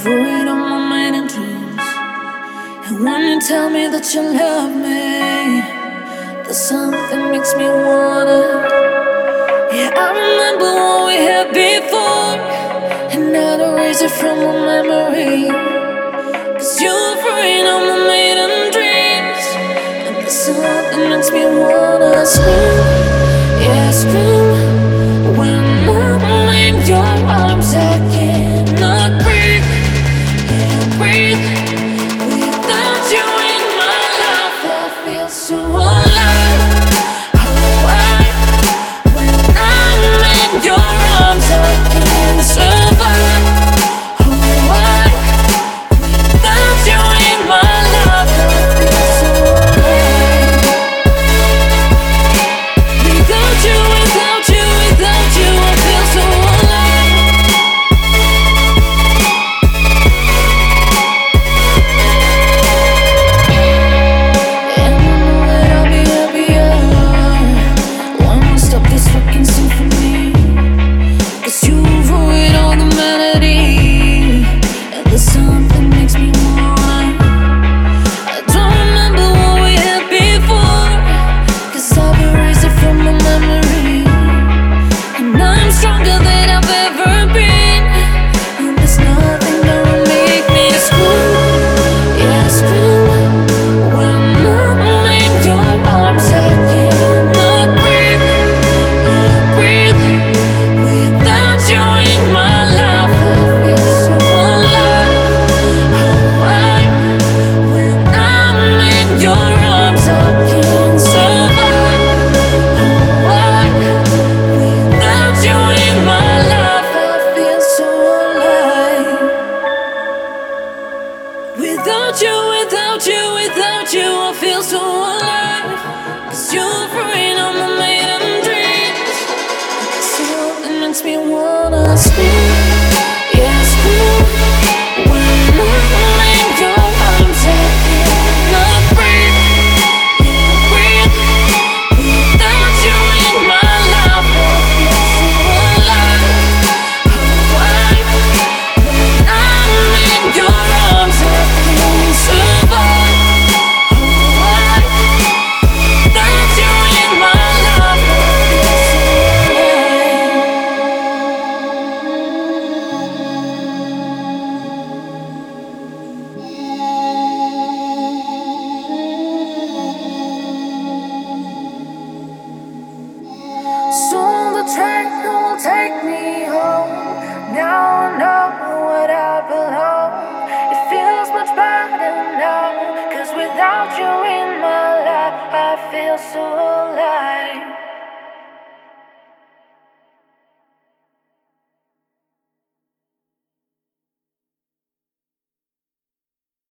void on my mind and dreams. And when you tell me that you love me, there's something makes me wanna. Yeah, I remember what we had before, and I'd erase it from my memory. 'Cause you're free on my maiden dreams, and there's something makes me wanna scream. Yeah, scream. When I'm in your arms, I cannot breathe. Can't breathe. Without you in my life, I feel so alive. When I'm in your arms, I can't survive. Without you in my life, I feel so alive. Without you, without you, without you, I feel so alive. And I know that I'll be happier when we stop this fucking symphony. 'Cause you've ruined all the melody, and there's something makes me wanna. I don't remember what we had before, 'cause I've erased it from my memory. And I'm stronger than I've ever been, and there's nothing gonna make me scream. Yeah, scream. When I'm in your arms, I cannot breathe. Yeah, breathe. Without you in my life, I feel so alive. When I'm in your arms, I can't survive. Without you in my life, I feel so alive. Without you, without you, without you, I feel so alive. 'Cause you're free on my maiden dreams. Something makes me wanna scream. Yeah, scream. When I'm in your arms, I cannot breathe. Yeah, breathe. Without you in my life, I feel so alive. When I'm in your arms, I can't survive. Without you in my life, I feel so alive. Soon the train will take me home. Now I know what I belong. It feels much better now, 'cause without you in my life, I feel so alive.